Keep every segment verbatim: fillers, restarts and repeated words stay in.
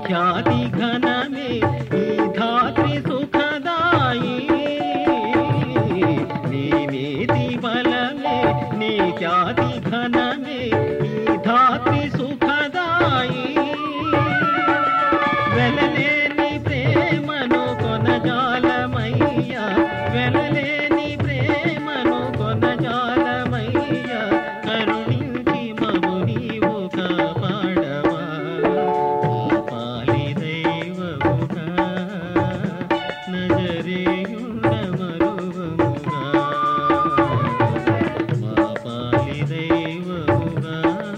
ख्याति घन में नी धात्री सुखदाई नीति बल में नी ख्याति घन में नी धात्री सुखदाई వెలలేని ప్రేమను కొనజాలమయ్యా వెలలేని ప్రేమను కొనజాలమయ్యా కరుణించి మము నీవు కాపాడవా పాలి దైవముగా నజరేయుండ మరువముగా మా పాలి దైవముగా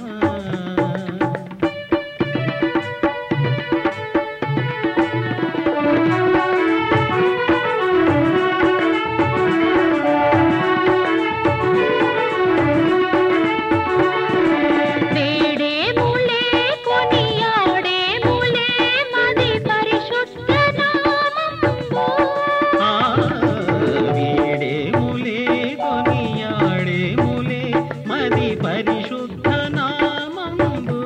పరిశుద్ధ నామంబు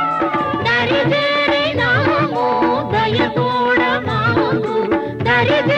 దరిదేరి నామో దయతోడ మాకు దరిదే